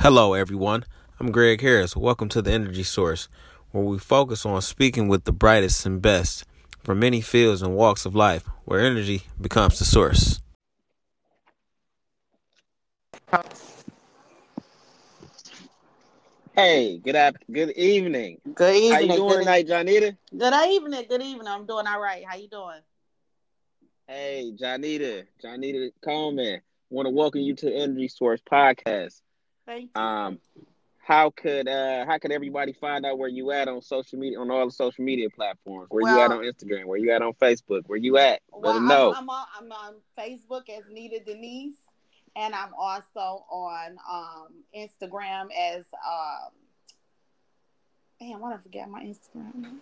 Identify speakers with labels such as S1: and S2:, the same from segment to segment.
S1: Hello, everyone. I'm Greg Harris. Welcome to the Energy Source, where we focus on speaking with the brightest and best from many fields and walks of life, where energy becomes the source.
S2: Hey, good evening.
S3: Good
S2: How you
S3: evening.
S2: doing tonight, Johnita?
S3: Good evening. Good evening. I'm doing all right. How you doing?
S2: Hey, Johnita Coleman. Want to welcome you to the Energy Source podcast.
S3: Thank you.
S2: Um, how could everybody find out where you at on social media, on all the social media platforms? Where you at
S3: Well,
S2: on Instagram? Where you at on Facebook? Where you at? Let
S3: well,
S2: them
S3: I'm
S2: know.
S3: I'm on, I'm on Facebook as Nita Denise, and I'm also on Instagram as damn, why did I forget my Instagram?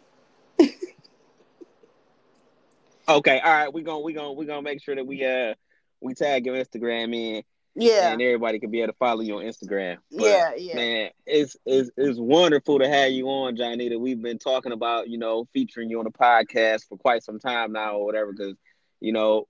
S2: Okay, all right. We gonna make sure that we tag your Instagram in,
S3: Yeah,
S2: and everybody can be able to follow you on Instagram. But
S3: yeah.
S2: man, it's wonderful to have you on, Johnny. That we've been talking about, featuring you on the podcast for quite some time now, or whatever. Because you know,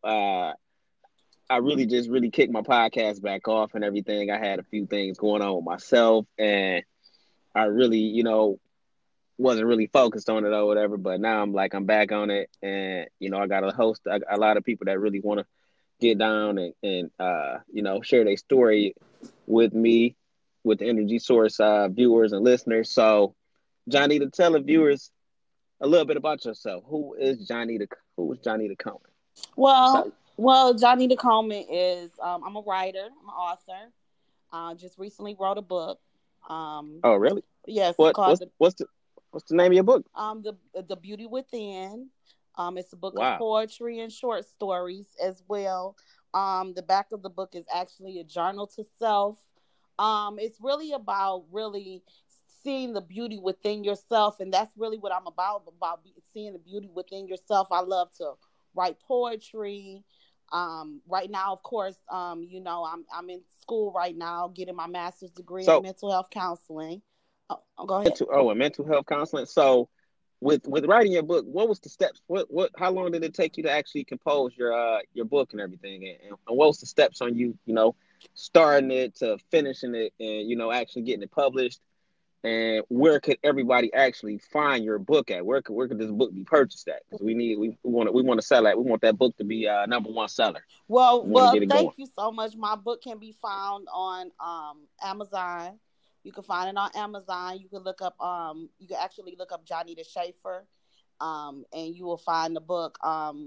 S2: I really kicked my podcast back off and everything. I had a few things going on with myself, and I really, wasn't really focused on it or whatever. But now I'm back on it, and I got a lot of people that really want to get down and share their story with me, with the Energy Source viewers and listeners. So, Johnny, to tell the viewers a little bit about yourself. Who is Johnny the Coleman? What's up?
S3: Johnny the Coleman is I'm a writer. I'm an author. Just recently wrote a book. Um,
S2: Oh, really?
S3: yes, it's
S2: What
S3: called
S2: what's what's the what's the name of your book?
S3: the Beauty Within. It's a book of
S2: Wow.
S3: poetry and short stories as well. The back of the book is actually a journal to self. It's really about really seeing the beauty within yourself, and that's really what I'm about seeing the beauty within yourself. I love to write poetry. Right now, of course, I'm in school right now, getting my master's degree in
S2: So,
S3: mental health counseling. Go ahead.
S2: and mental health counseling. So, with writing your book, what was the steps? How long did it take you to actually compose your book and everything? And what was the steps on starting it to finishing it and actually getting it published? And where could everybody actually find your book at? Where could this book be purchased at? Because we want to sell it. We want that book to be number one seller.
S3: Well,
S2: We want to get it
S3: thank
S2: going.
S3: you so much. My book can be found on Amazon. You can find it on Amazon. You can look up you can actually look up Johnny the Schaefer, and you will find the book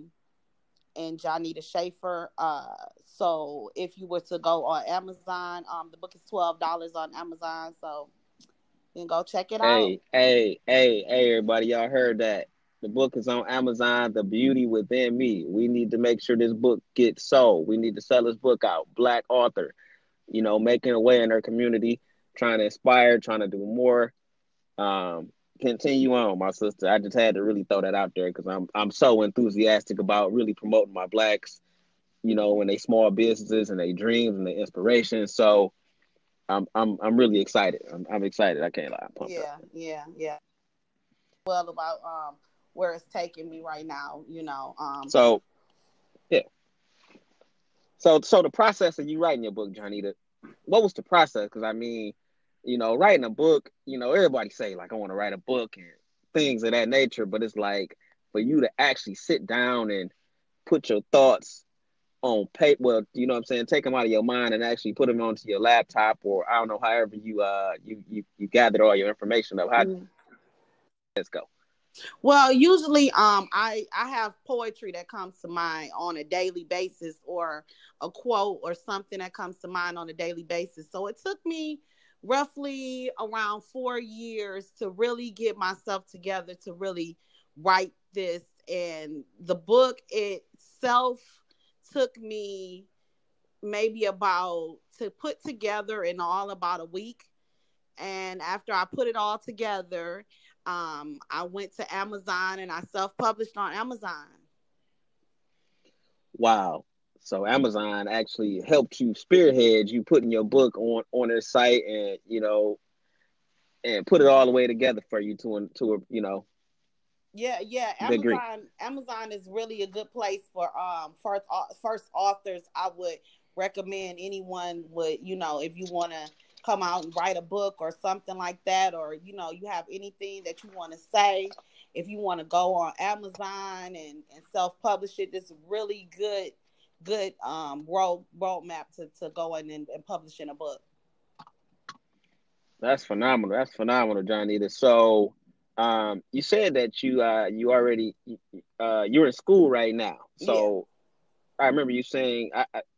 S3: and Johnny the Schaefer. So if you were to go on Amazon, the book is $12 on Amazon. So you can go check it out.
S2: Hey, everybody, y'all heard that. The book is on Amazon, The Beauty Within Me. We need to make sure this book gets sold. We need to sell this book out. Black author, making a way in our community, trying to inspire, trying to do more. Continue on, my sister. I just had to really throw that out there because I'm so enthusiastic about really promoting my blacks, and they small businesses and their dreams and their inspirations. So I'm really excited. I'm excited. I can't lie. I'm pumped up.
S3: Yeah. Well, about where it's taking me right now,
S2: So yeah. So the process of you writing your book, Johnny, what was the process? Because I mean, writing a book, everybody say like I want to write a book and things of that nature, but it's like for you to actually sit down and put your thoughts on paper, well, you know what I'm saying, take them out of your mind and actually put them onto your laptop, or I don't know, however you gathered all your information up. How let's go.
S3: Well, usually I have poetry that comes to mind on a daily basis, or a quote or something that comes to mind on a daily basis. So it took me roughly around 4 years to really get myself together to really write this. And the book itself took me maybe about to put together in all about a week. And after I put it all together, I went to Amazon and I self-published on Amazon.
S2: Wow. So Amazon actually helped you spearhead you putting your book on their site, and and put it all the way together for you to a
S3: Yeah.
S2: degree.
S3: Amazon is really a good place for first authors. I would recommend anyone would, if you want to come out and write a book or something like that, or you have anything that you want to say, if you want to go on Amazon and self-publish it, this is really good roadmap to go in and publishing a book.
S2: That's phenomenal. That's phenomenal, Johnita. So, you said that you already you're in school right now. So, I remember you saying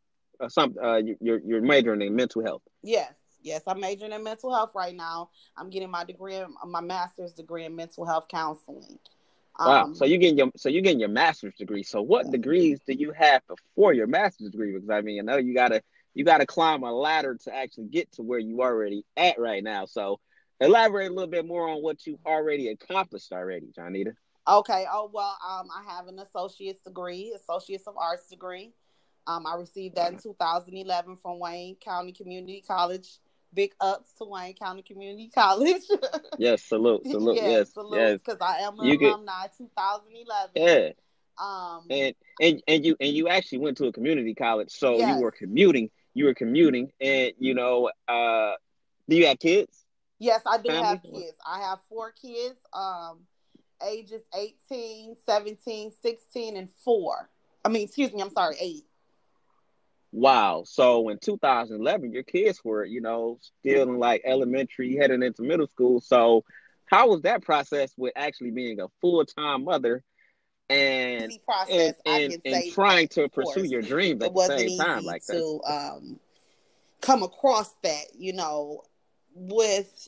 S2: you're majoring in mental health.
S3: Yes, I'm majoring in mental health right now. I'm getting my master's degree in mental health counseling.
S2: Wow. So you're getting your master's degree. So what degrees do you have before your master's degree? Because I know you gotta climb a ladder to actually get to where you already at right now. So elaborate a little bit more on what you've already accomplished already, Johnita.
S3: Okay. Oh well, I have an associate's of arts degree. I received that in 2011 from Wayne County Community College. Big ups to Wayne County Community College.
S2: Yes, salute. Yes,
S3: because I am an alumni 2011.
S2: Yeah. And you actually went to a community college, so yes. You were commuting, and do you have kids?
S3: Yes, I do have kids. I have 4 kids, ages 18, 17, 16, and 4. I'm sorry, 8.
S2: Wow. So in 2011, your kids were, still in like elementary, heading into middle school. So how was that process with actually being a full-time mother and trying to pursue your dreams at the same time like that? It wasn't
S3: easy to come across that, with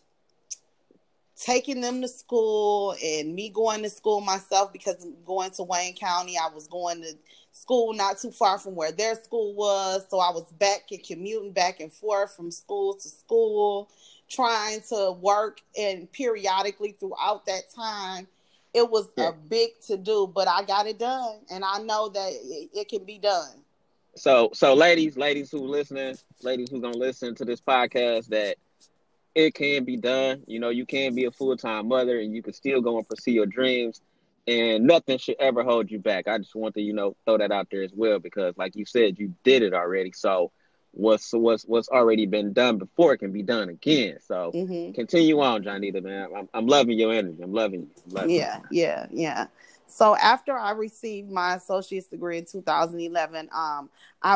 S3: taking them to school and me going to school myself, because going to Wayne County, I was going to school not too far from where their school was. So I was commuting back and forth from school to school, trying to work, and periodically throughout that time, it was a big to do, but I got it done, and I know that it can be done.
S2: So ladies who listening, ladies who gonna listen to this podcast, that it can be done. You can be a full-time mother and you can still go and pursue your dreams, and nothing should ever hold you back. I just want to, throw that out there as well, because like you said, you did it already. So what's already been done before can be done again. So Continue on, Johnita, man. I'm loving your energy. I'm loving you.
S3: Yeah. So after I received my associate's degree in 2011, I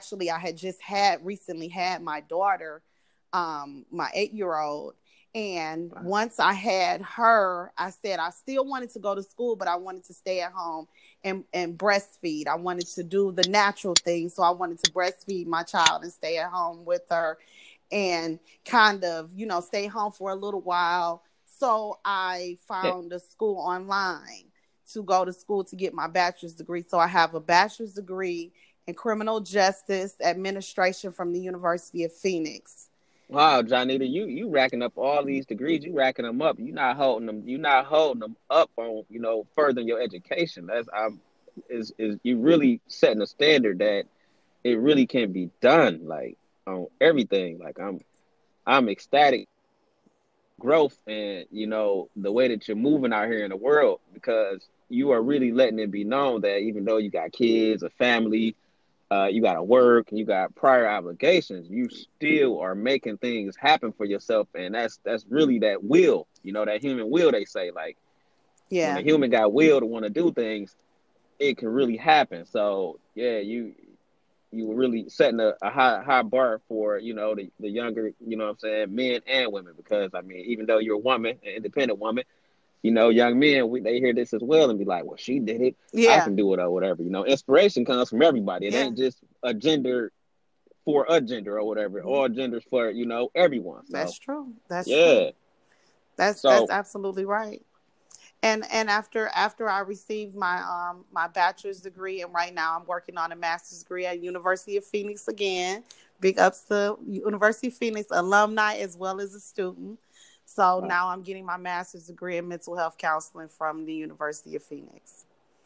S3: had recently had my daughter, my 8-year-old. And once I had her, I said I still wanted to go to school, but I wanted to stay at home and breastfeed. I wanted to do the natural thing. So I wanted to breastfeed my child and stay at home with her and kind of, stay home for a little while. So I found a school online to go to school to get my bachelor's degree. So I have a bachelor's degree in criminal justice administration from the University of Phoenix.
S2: Wow, Johnita, you racking up all these degrees. You racking them up. You're not holding them up on, furthering your education. Is you really setting a standard that it really can be done, like on everything. Like I'm ecstatic growth and the way that you're moving out here in the world, because you are really letting it be known that even though you got kids, a family, you got to work, and you got prior obligations, you still are making things happen for yourself. And that's really that will, that human will, they say, like, when a human got will to want to do things, it can really happen. So you were really setting a high bar for, the younger, men and women, because even though you're a woman, an independent woman, young men, they hear this as well and be like, well, she did it. I can do it, or whatever. Inspiration comes from everybody. It ain't just a gender for a gender or whatever. All genders for, everyone. So,
S3: that's true. That's true. That's absolutely right. And after I received my my bachelor's degree, and right now I'm working on a master's degree at University of Phoenix again. Big ups to University of Phoenix alumni as well as a student. So now I'm getting my master's degree in mental health counseling from the University of Phoenix.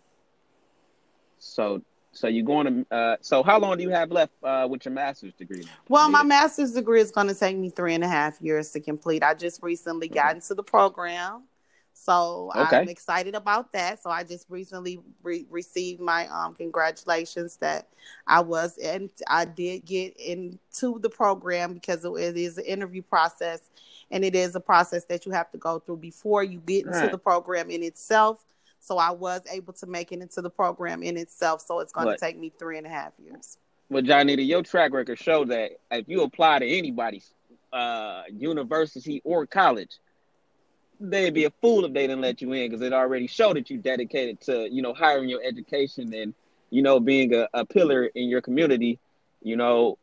S2: So you're going to, so how long do you have left with your master's degree?
S3: Well, my master's degree is going to take me 3.5 years to complete. I just recently got into the program. So I'm
S2: Okay.
S3: excited about that. So I just recently received my congratulations that I was, and I did get into the program because it is an interview process, and it is a process that you have to go through before you get
S2: All
S3: into the
S2: right.
S3: program in itself. So I was able to make it into the program in itself. So it's going to
S2: But
S3: take me 3.5 years.
S2: Johnita, your track record show that if you apply to anybody's university or college, they'd be a fool if they didn't let you in because it already showed that you dedicated to, hiring your education and, being a pillar in your community, you know,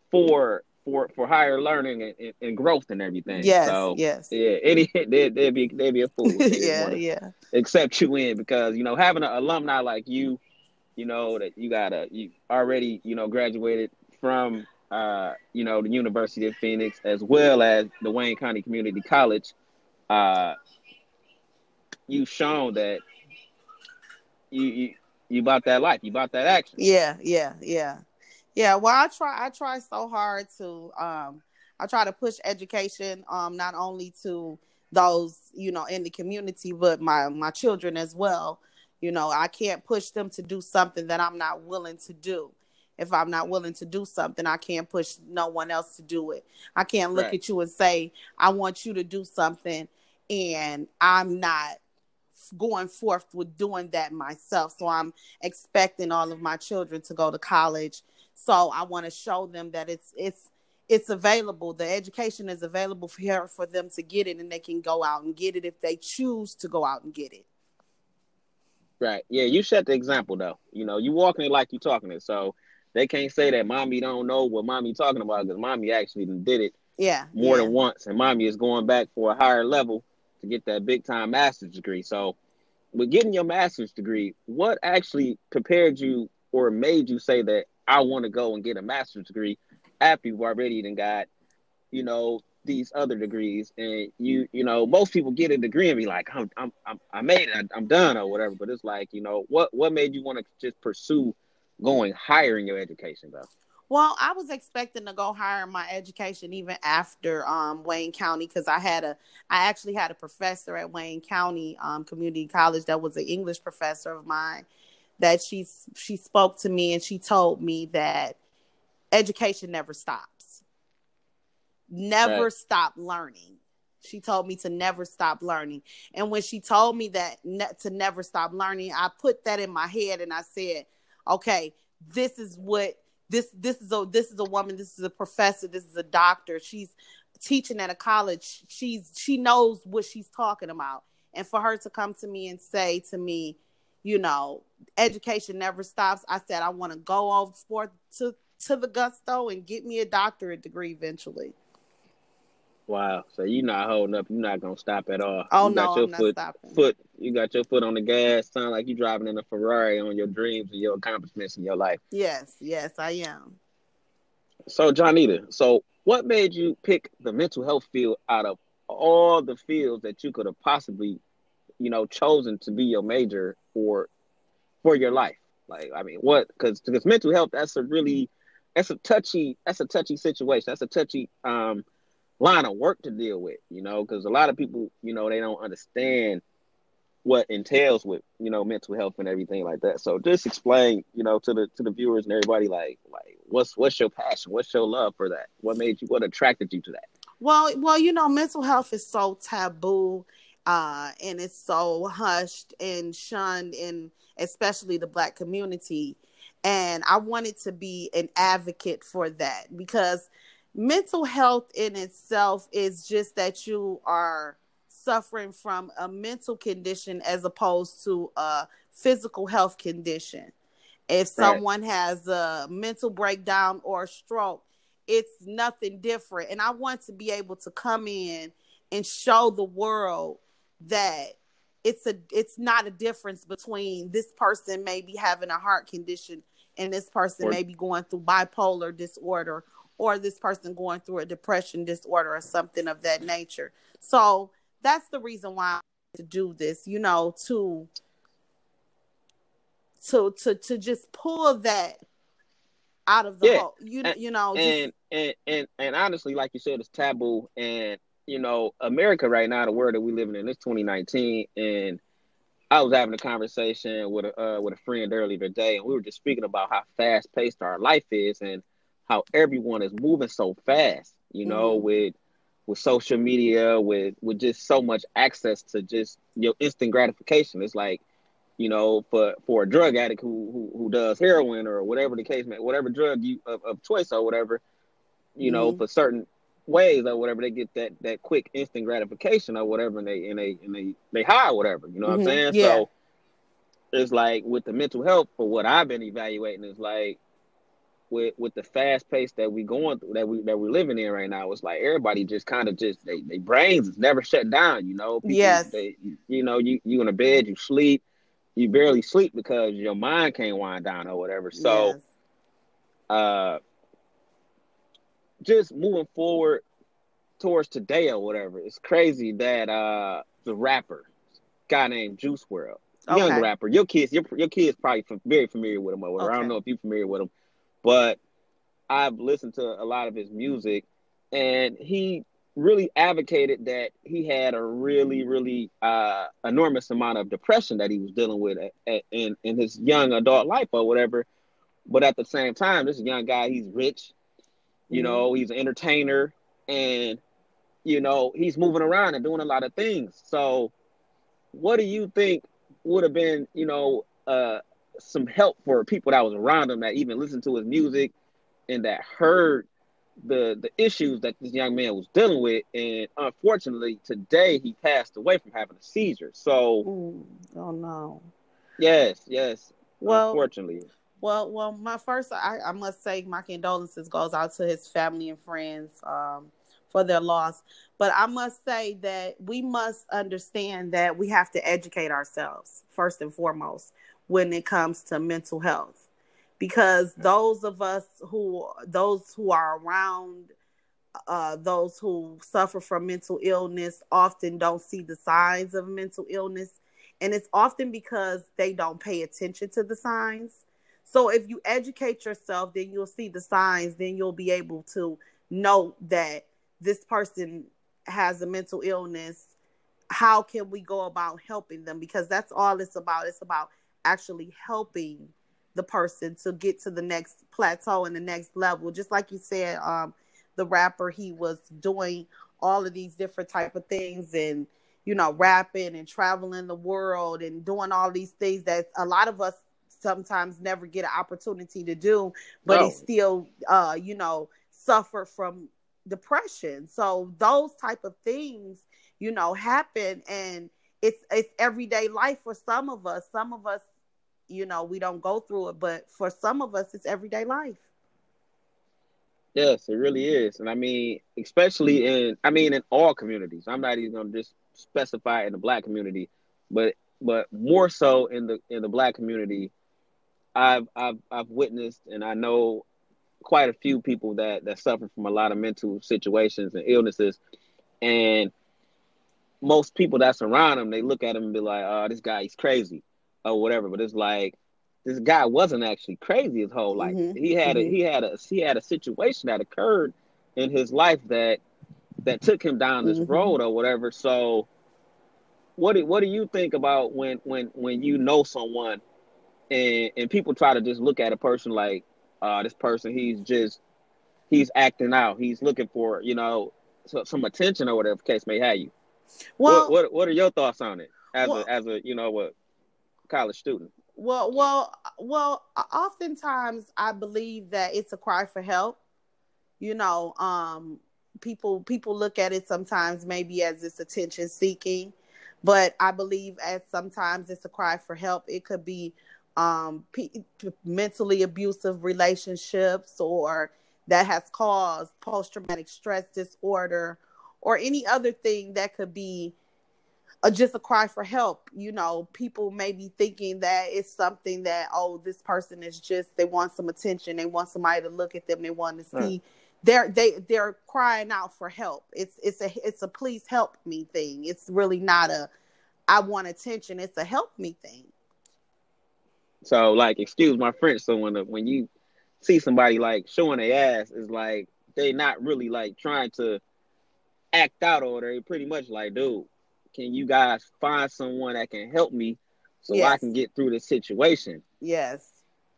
S2: for higher learning and growth and everything.
S3: Yes,
S2: So
S3: yes.
S2: yeah, they'd be a fool if they didn't
S3: Yeah,
S2: want to
S3: yeah.
S2: accept you in because, having an alumni like you, that you already, graduated from the University of Phoenix as well as the Wayne County Community College. uh you've shown that you you bought that life, you bought that action.
S3: Yeah, yeah, yeah. Yeah, well I try so hard to I try to push education not only to those, in the community, but my children as well. I can't push them to do something that I'm not willing to do. If I'm not willing to do something, I can't push no one else to do it. I can't look
S2: Right.
S3: at you and say, I want you to do something and I'm not going forth with doing that myself. So I'm expecting all of my children to go to college. So I want to show them that it's available. The education is available for them to get it, and they can go out and get it if they choose to go out and get it.
S2: Right. Yeah, you set the example though. You walking it like you talking it. So they can't say that mommy don't know what mommy talking about because mommy actually did it
S3: Yeah,
S2: more
S3: yeah.
S2: than once, and mommy is going back for a higher level to get that big time master's degree. So with getting your master's degree, what actually prepared you or made you say that I want to go and get a master's degree after you've already then got, these other degrees, and most people get a degree and be like, I made it, I'm done or whatever. But it's like, what made you want to just pursue going higher in your education though?
S3: Well, I was expecting to go higher in my education even after Wayne County, because I actually had a professor at Wayne County Community College that was an English professor of mine, that she spoke to me and she told me that education never stops.
S2: Right.
S3: Never stop learning. She told me to never stop learning. And when she told me that to never stop learning, I put that in my head and I said, okay, this is what this is a woman, this is a professor, this is a doctor. She's teaching at a college. She knows what she's talking about. And for her to come to me and say to me, education never stops. I said I want to go over to the gusto and get me a doctorate degree eventually.
S2: Wow. So you're not holding up. You're not gonna stop at all.
S3: Oh
S2: You got
S3: no,
S2: your
S3: I'm not
S2: foot
S3: stopping.
S2: foot. You got your foot on the gas. Sound like you driving in a Ferrari on your dreams and your accomplishments in your life.
S3: Yes, yes, I am.
S2: So Johnita, so what made you pick the mental health field out of all the fields that you could have possibly, chosen to be your major for your life? Like, I mean, what? Because mental health, that's a touchy situation. That's a touchy line of work to deal with, because a lot of people, they don't understand what entails with, mental health and everything like that. So just explain, to the viewers and everybody, like what's your passion? What's your love for that? What attracted you to that?
S3: Well, mental health is so taboo, and it's so hushed and shunned in especially the Black community. And I wanted to be an advocate for that, because mental health in itself is just that you are suffering from a mental condition as opposed to a physical health condition. If
S2: Right.
S3: someone has a mental breakdown or a stroke, it's nothing different. And I want to be able to come in and show the world that it's not a difference between this person maybe having a heart condition and this person
S2: Or
S3: may be going through bipolar disorder, or this person going through a depression disorder or something of that nature. So that's the reason why I want to do this, to just pull that out of the
S2: yeah,
S3: whole,
S2: and
S3: just
S2: and honestly, like you said, it's taboo, and America right now, the world that we living in, it's 2019, and I was having a conversation with a friend earlier today, and we were just speaking about how fast paced our life is, and how everyone is moving so fast.
S3: Mm-hmm.
S2: With social media, with just so much access to just instant gratification. It's like, for a drug addict who does heroin or whatever the case may, whatever drug you of choice or whatever,
S3: Mm-hmm.
S2: for certain ways or whatever, they get that quick instant gratification or whatever, and they high or whatever. You know what I'm
S3: Mm-hmm.
S2: saying?
S3: Yeah.
S2: So it's like with the mental health, for what I've been evaluating, is like with the fast pace that we going through, that we're living in right now. It's like everybody just kind of just they brains is never shut down. People,
S3: Yes.
S2: you in a bed, you sleep, you barely sleep because your mind can't wind down or whatever. So
S3: Yes.
S2: uh just moving forward towards today or whatever, it's crazy that the rapper guy named Juice World, young
S3: Okay.
S2: rapper, your kids probably very familiar with him or whatever. I don't
S3: Okay.
S2: know if you're familiar with him, but I've listened to a lot of his music, and he really advocated that he had a really, really enormous amount of depression that he was dealing with in his young adult life or whatever. But at the same time, this young guy, he's rich,
S3: Mm-hmm.
S2: he's an entertainer, and he's moving around and doing a lot of things. So, what do you think would have been, some help for people that was around him that even listened to his music and that heard the issues that this young man was dealing with? And unfortunately, today he passed away from having a seizure. So
S3: Mm. Oh no.
S2: yes,
S3: Well,
S2: unfortunately.
S3: well. My first, I must say, my condolences goes out to his family and friends for their loss. But I must say that we must understand that we have to educate ourselves first and foremost when it comes to mental health, because those who are around those who suffer from mental illness often don't see the signs of mental illness. And it's often because they don't pay attention to the signs. So if you educate yourself, then you'll see the signs, then you'll be able to know that this person has a mental illness. How can we go about helping them? Because that's all it's about. It's about actually helping the person to get to the next plateau and the next level. Just like you said, the rapper, he was doing all of these different type of things, and rapping and traveling the world and doing all these things that a lot of us sometimes never get an opportunity to do, but he
S2: No,
S3: still suffered from depression. So those type of things happen, and it's everyday life for some of us. Some of us, we don't go through it, but for some of us, it's everyday life.
S2: yes, it really is. And I mean, especially in all communities. I'm not even gonna just specify in the black community, but more so in the black community. I've witnessed, and I know quite a few people that suffer from a lot of mental situations and illnesses. And most people that's around him, they look at him and be like, "Oh, this guy, he's crazy," or whatever. But it's like this guy wasn't actually crazy his whole life.
S3: Mhm.
S2: He
S3: Mhm.
S2: had a situation that occurred in his life that took him down this
S3: Mhm.
S2: road or whatever. So what do you think about when someone, and people try to just look at a person like, this person, he's acting out, he's looking for some attention or whatever the case may have you. What
S3: Well,
S2: what what are your thoughts on it as a
S3: well,
S2: as a a college student?
S3: Oftentimes I believe that it's a cry for help. You know, people look at it sometimes maybe as it's attention seeking, but I believe as sometimes it's a cry for help. It could be mentally abusive relationships, or that has caused post traumatic stress disorder, or any other thing that could be just a cry for help. People may be thinking that it's something that, oh, this person is just, they want some attention, they want somebody to look at them, they want to
S2: Right.
S3: see. They're crying out for help. It's a please help me thing. It's really not a I want attention. It's a help me thing.
S2: So, like, excuse my French. So when you see somebody like showing their ass, is like they not really like trying to act out, or they're pretty much like, dude, can you guys find someone that can help me so I
S3: Yes.
S2: can get through this situation?
S3: Yes.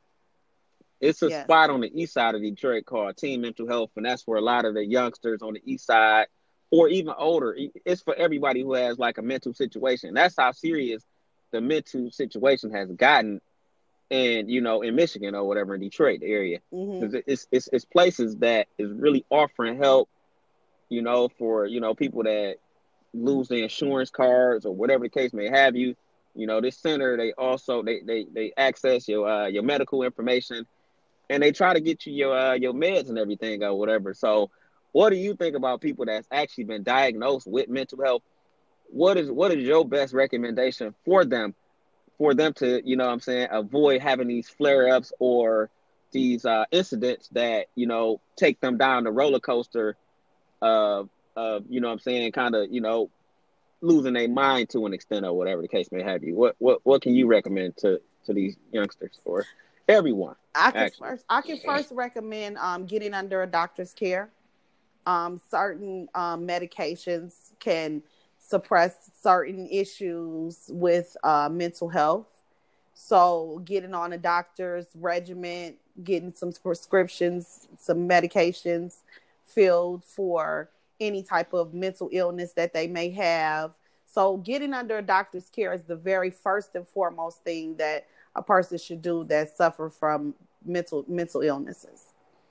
S2: It's a
S3: Yes.
S2: spot on the east side of Detroit called Teen Mental Health, and that's where a lot of the youngsters on the east side, or even older, it's for everybody who has like a mental situation. That's how serious the mental situation has gotten in, in Michigan or whatever, in Detroit area.
S3: Mm-hmm.
S2: Because it's places that is really offering help, for people that lose their insurance cards or whatever the case may have you. This center, they also they access your medical information, and they try to get you your meds and everything or whatever. So what do you think about people that's actually been diagnosed with mental health? What is your best recommendation for them to, avoid having these flare-ups or these incidents that, take them down the roller coaster of kind of, losing their mind to an extent or whatever the case may have you? What can you recommend to these youngsters or everyone?
S3: I can first recommend getting under a doctor's care. Certain medications can suppress certain issues with mental health. So getting on a doctor's regimen, getting some prescriptions, some medications filled for any type of mental illness that they may have. So getting under a doctor's care is the very first and foremost thing that a person should do that suffer from mental illnesses.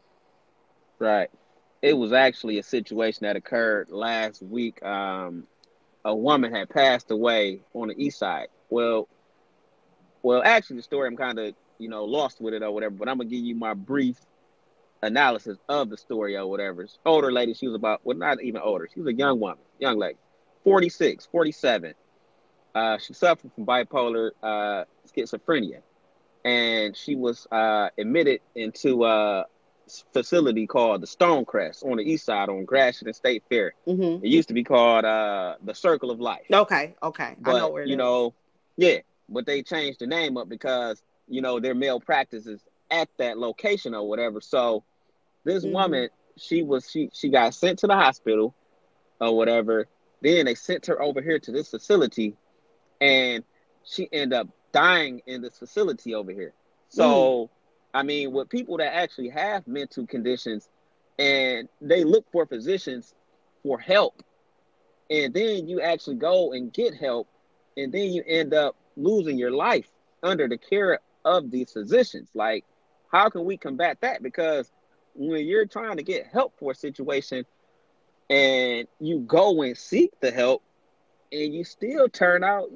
S2: Right. It was actually a situation that occurred last week. A woman had passed away on the east side. Well, actually, the story I'm kind of lost with it or whatever. But I'm gonna give you my brief analysis of the story or whatever. This older lady, she was about, well, not even older. She was a young woman, young lady, 46, 47. She suffered from bipolar schizophrenia, and she was admitted into a facility called the Stonecrest on the east side on Gratiot and State Fair.
S3: Mm-hmm.
S2: It used to be called the Circle of Life.
S3: Okay.
S2: But,
S3: I know where it is.
S2: Yeah, but they changed the name up because, their malpractices at that location or whatever. So this woman, she got sent to the hospital or whatever. Then they sent her over here to this facility, and she ended up dying in this facility over here. So, I mean, with people that actually have mental conditions and they look for physicians for help, and then you actually go and get help, and then you end up losing your life under the care of these physicians. Like, how can we combat that? Because when you're trying to get help for a situation and you go and seek the help and you still turn out,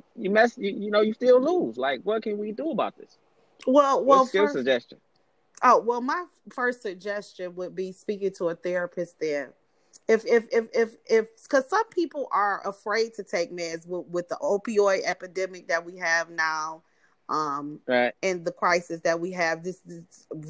S2: you still lose. Like, what can we do about this? What's your suggestion?
S3: My first suggestion would be speaking to a therapist there. If because some people are afraid to take meds with the opioid epidemic that we have now,
S2: right,
S3: and the crisis that we have. This is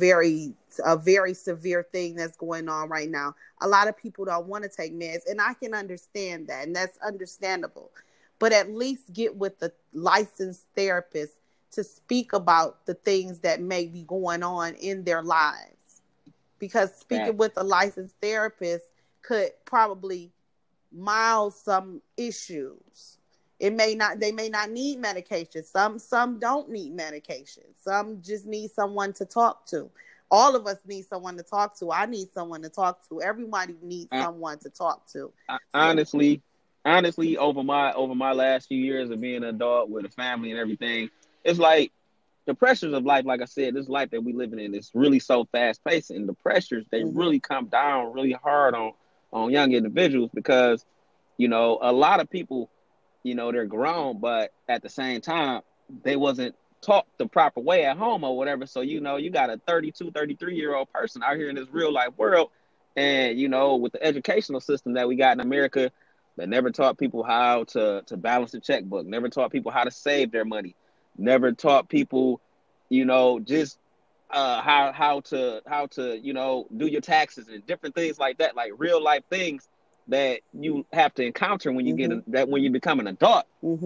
S3: a very severe thing that's going on right now. A lot of people don't want to take meds, and I can understand that, and that's understandable. But at least get with the licensed therapist to speak about the things that may be going on in their lives, because speaking with a licensed therapist could probably mild some issues. They may not need medication. Some don't need medication. Some just need someone to talk to. All of us need someone to talk to. I need someone to talk to. Everybody needs someone to talk to.
S2: Honestly, over my last few years of being an adult with a family and everything, it's like the pressures of life. Like I said, this life that we living in is really so fast paced, and the pressures, they really come down really hard on young individuals, because a lot of people, they're grown, but at the same time, they wasn't taught the proper way at home or whatever. So, you got a 32, 33-year-old person out here in this real life world. And, with the educational system that we got in America, that never taught people how to balance a checkbook, never taught people how to save their money, never taught people, just how to do your taxes and different things like that, like real life things that you have to encounter when you when you become an adult.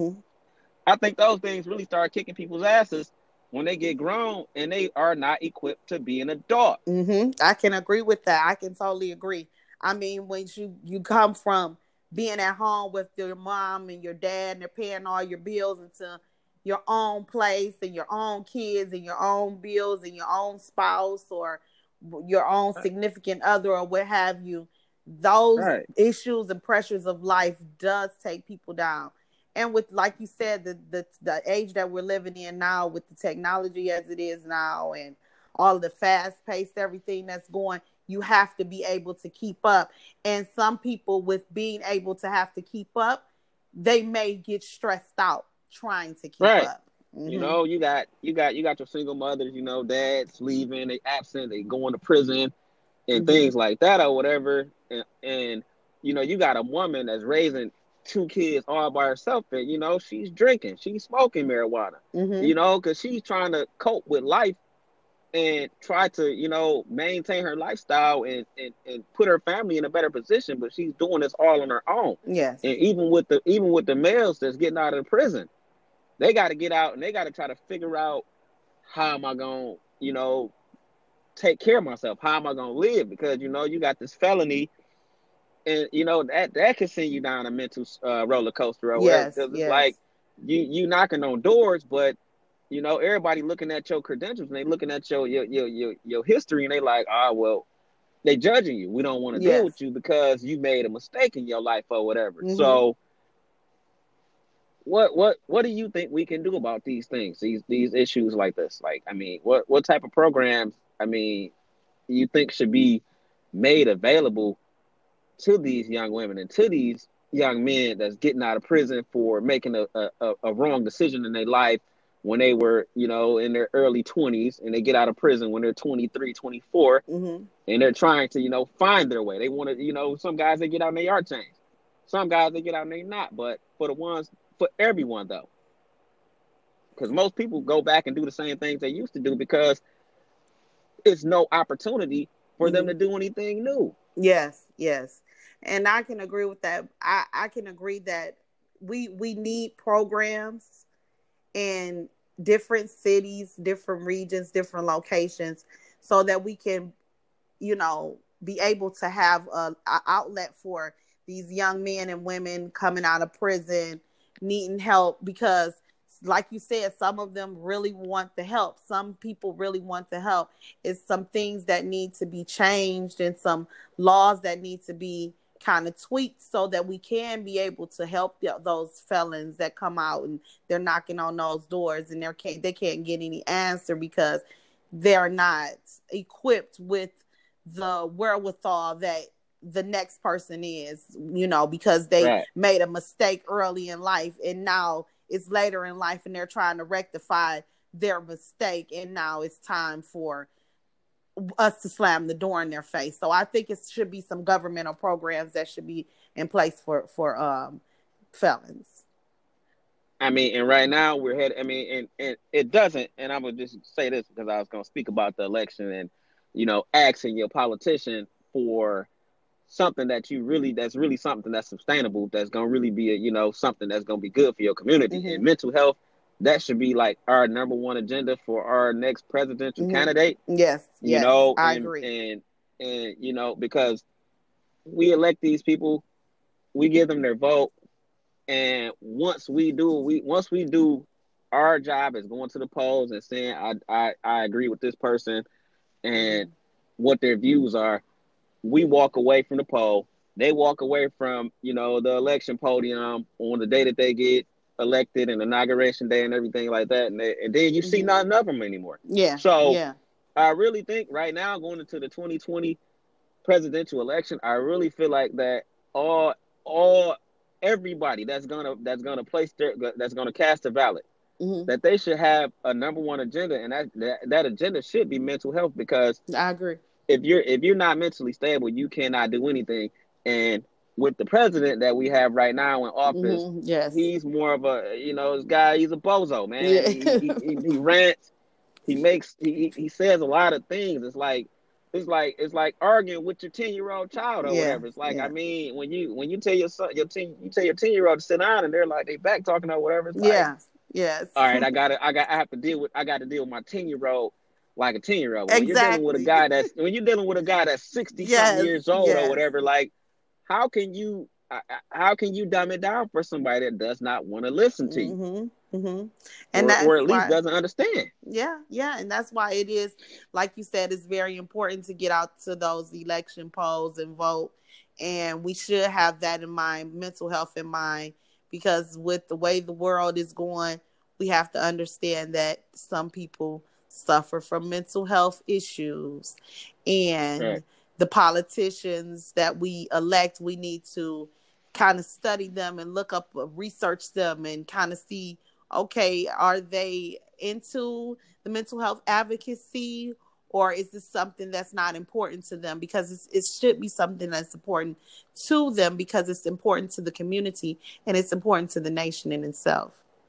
S2: I think those things really start kicking people's asses when they get grown and they are not equipped to be an adult.
S3: I can agree with that. I can totally agree. I mean, when you come from being at home with your mom and your dad and they're paying all your bills into your own place and your own kids and your own bills and your own spouse or your own significant other or what have you, those
S2: Right.
S3: issues and pressures of life does take people down. And with, like you said, the age that we're living in now, with the technology as it is now and all of the fast paced everything that's going, you have to be able to keep up. And some people, with being able to have to keep up, they may get stressed out trying to keep
S2: Right.
S3: up. Mm-hmm.
S2: You know, you got your single mothers, you know, dads leaving, they absent, they going to prison and things like that or whatever. And you know, you got a woman that's raising 2 kids all by herself, and you know, she's drinking, she's smoking marijuana, you know, because she's trying to cope with life and try to, you know, maintain her lifestyle and put her family in a better position, but she's doing this all on her own.
S3: Yes.
S2: And even with the males that's getting out of prison, they got to get out and they got to try to figure out, how am I going to, you know, take care of myself? How am I going to live? Because, you know, you got this felony and, you know, that can send you down a mental roller coaster or whatever.
S3: Yes.
S2: Because it's
S3: Yes.
S2: like you knocking on doors, but, you know, everybody looking at your credentials and they looking at your history and they like, well, they judging you. We don't want to deal with you because you made a mistake in your life or whatever. So what do you think we can do about these things, these issues like this? Like, I mean, what type of programs, I mean, you think should be made available to these young women and to these young men that's getting out of prison for making a wrong decision in their life when they were, you know, in their early 20s, and they get out of prison when they're 23, 24, and they're trying to, you know, find their way. They want to, you know, some guys, they get out and they are changed. Some guys, they get out and they not. But for everyone, though, because most people go back and do the same things they used to do because it's no opportunity for them to do anything new.
S3: Yes, yes. And I can agree with that. I can agree that we need programs in different cities, different regions, different locations, so that we can, you know, be able to have a outlet for these young men and women coming out of prison, needing help, because like you said, some of them really want the help. Some people really want the help. It's some things that need to be changed and some laws that need to be kind of tweaked so that we can be able to help those felons that come out and they're knocking on those doors and they can't get any answer because they're not equipped with the wherewithal that the next person is, you know, because they made a mistake early in life and now it's later in life and they're trying to rectify their mistake, and now it's time for us to slam the door in their face. So I think it should be some governmental programs that should be in place for felons.
S2: I mean, and right now we're headed, I mean, and it doesn't, and I'm going to just say this because I was going to speak about the election and, you know, asking your politician for something that's really something that's sustainable, that's going to really be you know, something that's going to be good for your community. And mental health, that should be like our number one agenda for our next presidential candidate.
S3: Yes,
S2: you know,
S3: I agree.
S2: And you know, because we elect these people, we give them their vote, and once we do our job is going to the polls and saying I agree with this person and what their views are, we walk away from the poll. They walk away from, you know, the election podium on the day that they get elected and inauguration day and everything like that. And then you see nothing of them anymore.
S3: Yeah.
S2: So I really think right now, going into the 2020 presidential election, I really feel like that everybody that's gonna cast a ballot, that they should have a number one agenda, and that agenda should be mental health, because
S3: I agree.
S2: If you're not mentally stable, you cannot do anything. And with the president that we have right now in office, he's more of a, you know, this guy, he's a bozo, man. Yeah. He rants, he says a lot of things. It's like arguing with your 10-year-old child or whatever. It's like, I mean, when you tell your son, you tell your 10-year-old to sit down and they're like, they back talking or whatever. It's like,
S3: yes.
S2: All right, I got to deal with my 10-year-old like a 10-year-old. When you're dealing with a
S3: Exactly.
S2: guy that's 60 something
S3: Yes,
S2: years old or
S3: yes.
S2: whatever, like how can you dumb it down for somebody that does not want to listen to you,
S3: And
S2: or
S3: that's
S2: at least
S3: why,
S2: doesn't understand?
S3: yeah, and that's why it is, like you said, it's very important to get out to those election polls and vote. And we should have that in mind, mental health in mind, because with the way the world is going, we have to understand that some people suffer from mental health issues,
S2: Right.
S3: and the politicians that we elect, we need to kind of study them and look up, research them, and kind of see, okay, are they into the mental health advocacy, or is this something that's not important to them? Because it should be something that's important to them, because it's important to the community and it's important to the nation in itself.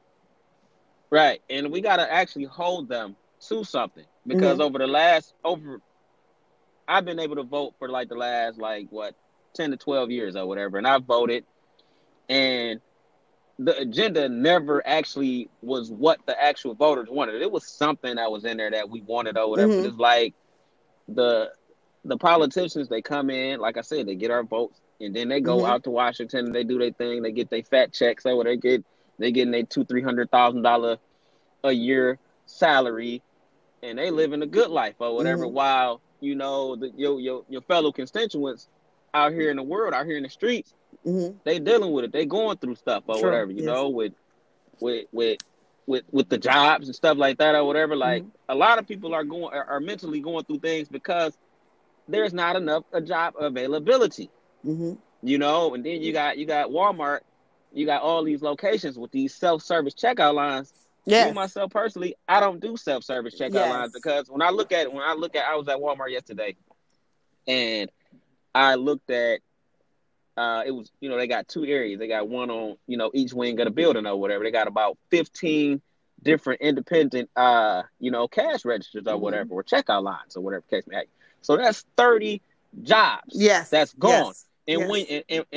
S2: Right. And we got to actually hold them to something, because
S3: Mm-hmm.
S2: over I've been able to vote for like the last, like, what, 10 to 12 years or whatever, and I voted, and the agenda never actually was what the actual voters wanted. It was something that was in there that we wanted or whatever. But
S3: Mm-hmm.
S2: it's like the politicians, they come in, like I said, they get our votes, and then they go
S3: Mm-hmm.
S2: out to Washington and they do their thing. They get their fat checks or whatever. They getting their $200,000-$300,000 a year salary, and they living a good life or whatever.
S3: Mm-hmm.
S2: While your fellow constituents out here in the world, out here in the streets,
S3: Mm-hmm.
S2: they dealing with it. They going through stuff or
S3: True.
S2: whatever.
S3: Yes.
S2: With with the jobs and stuff like that or whatever. Like,
S3: Mm-hmm.
S2: a lot of people are mentally going through things because there's not enough a job availability.
S3: Mm-hmm.
S2: And then you got Walmart, you got all these locations with these self-service checkout lines. Me
S3: Yes.
S2: myself personally, I don't do self-service checkout lines,
S3: Yes.
S2: because when I look at I was at Walmart yesterday, and I looked at it was, they got two areas. They got one on, each wing of the building or whatever. They got about 15 different independent, cash registers or
S3: Mm-hmm.
S2: whatever, or checkout lines or whatever the case may be. So that's 30 jobs
S3: Yes.
S2: that's gone.
S3: Yes.
S2: And when
S3: Yes.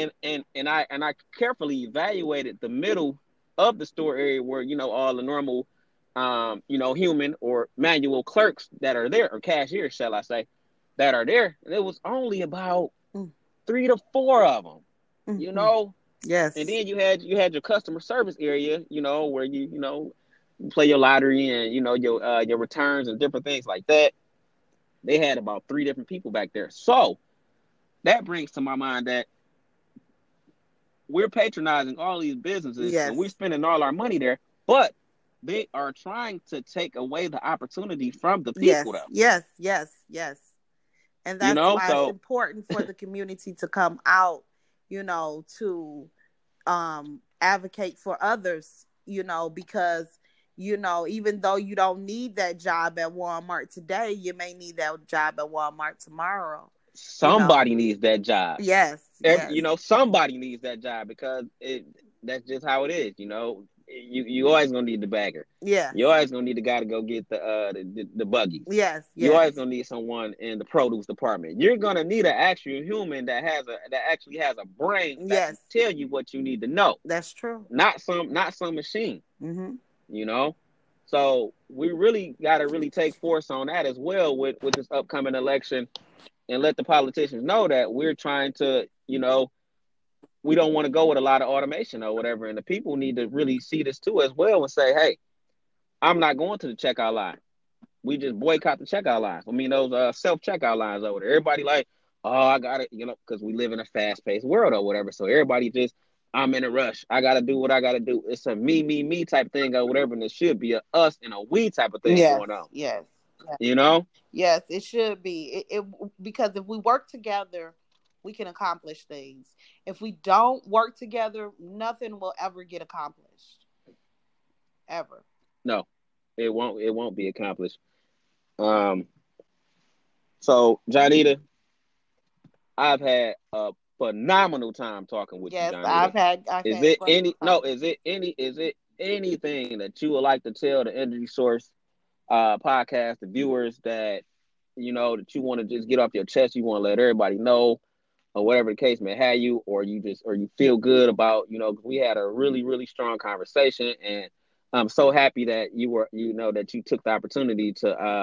S2: I carefully evaluated the middle of the store area where, all the normal, human or manual clerks that are there, or cashiers, shall I say, that are there. And it was only about 3 to 4 of them,
S3: Mm-hmm. Yes.
S2: and then you had your customer service area, where you play your lottery and your returns and different things like that. They had about 3 different people back there. So that brings to my mind that we're patronizing all these businesses and
S3: Yes.
S2: we're spending all our money there, but they are trying to take away the opportunity from the
S3: Yes.
S2: people, though.
S3: Yes. Yes. Yes. And that's why it's
S2: So
S3: important for the community to come out, to advocate for others, because even though you don't need that job at Walmart today, you may need that job at Walmart tomorrow.
S2: somebody needs that job.
S3: Yes, yes,
S2: Somebody needs that job, because that's just how it is. You always gonna need the bagger.
S3: yes,
S2: You always gonna need the guy to go get the buggies.
S3: yes,
S2: You always
S3: yes,
S2: gonna need someone in the produce department. You're gonna need an actual human that actually has a brain that can
S3: yes.
S2: tell you what you need to know,
S3: That's true.
S2: not some machine.
S3: Mm-hmm.
S2: You know, so we really got to really take force on that as well with this upcoming election, and let the politicians know that we're trying to, we don't want to go with a lot of automation or whatever. And the people need to really see this too as well and say, hey, I'm not going to the checkout line. We just boycott the checkout lines. I mean, those self-checkout lines over there. Everybody like, oh, I got it, because we live in a fast-paced world or whatever. So everybody just, I'm in a rush. I got to do what I got to do. It's a me type thing or whatever. And it should be a us and a we type of thing
S3: Yes,
S2: going on.
S3: yes, yes,
S2: You know?
S3: yes. It should be. Because if we work together, we can accomplish things. If we don't work together, nothing will ever get accomplished. Ever.
S2: No, it won't. It won't be accomplished. Um. So, Janita, I've had a phenomenal time talking with you,
S3: Yes,
S2: Janita.
S3: I've
S2: Is
S3: had
S2: it
S3: great
S2: any? No.
S3: time.
S2: Is it anything that you would like to tell the Energy Source podcast, the viewers, that that you want to just get off your chest? You want to let everybody know, or whatever the case may have you, or you feel good about, 'cause we had a really, really strong conversation, and I'm so happy that that you took the opportunity to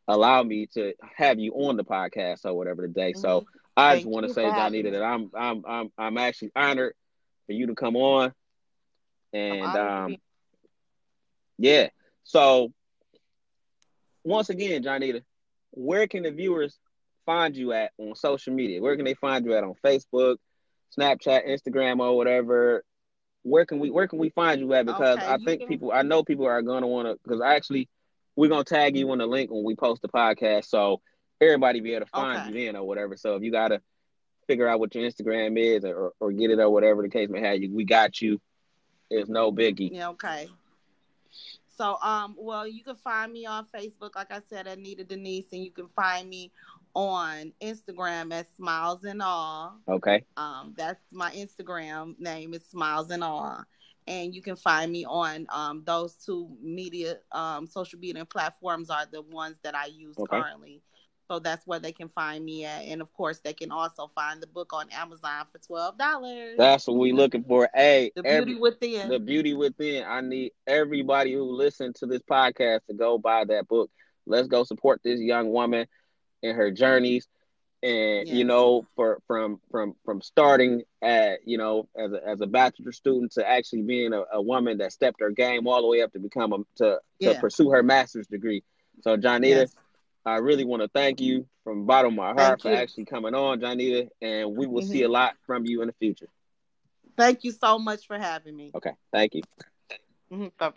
S2: allow me to have you on the podcast or whatever today. So I just
S3: Thank
S2: want to
S3: you
S2: say,
S3: for having
S2: Johnita,
S3: me.
S2: that I'm actually honored for you to come on.
S3: I'm
S2: And
S3: honored to be.
S2: yeah. So once again, Johnita, where can the viewers find you at on social media? Where can they find you at on Facebook, Snapchat, Instagram, or whatever? Where can we find you at? Because
S3: Okay,
S2: I
S3: you
S2: think
S3: can.
S2: I know people are gonna want to. Because actually, we're gonna tag you on the link when we post the podcast, so everybody be able to find
S3: Okay.
S2: you then or whatever. So if you gotta figure out what your Instagram is or get it or whatever the case may have, we got you. It's no biggie.
S3: Yeah. Okay. So, well, you can find me on Facebook, like I said, Anita Denise, and you can find me on Instagram at Smiles and All.
S2: Okay.
S3: That's my Instagram name is Smiles and All, and you can find me on those two media social media platforms are the ones that I use
S2: Okay.
S3: currently. So that's where they can find me at, and of course, they can also find the book on Amazon for $12.
S2: That's what we looking for. Hey,
S3: The Beauty Within.
S2: The Beauty Within. I need everybody who listens to this podcast to go buy that book. Let's go support this young woman in her journeys. And
S3: Yes.
S2: from starting at as a bachelor student to actually being a woman that stepped her game all the way up to become to pursue her master's degree. So Johnita,
S3: Yes.
S2: I really want to thank you from the bottom of my heart
S3: Thank
S2: for
S3: you.
S2: actually coming on, Johnita, and we will see a lot from you in the future.
S3: Thank you so much for having me.
S2: Okay, thank you.
S3: Bye-bye.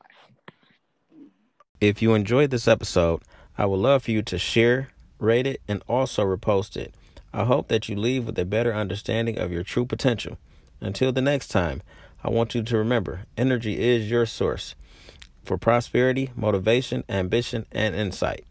S1: If you enjoyed this episode, I would love for you to share, rate it, and also repost it. I hope that you leave with a better understanding of your true potential. Until the next time, I want you to remember, energy is your source for prosperity, motivation, ambition, and insight.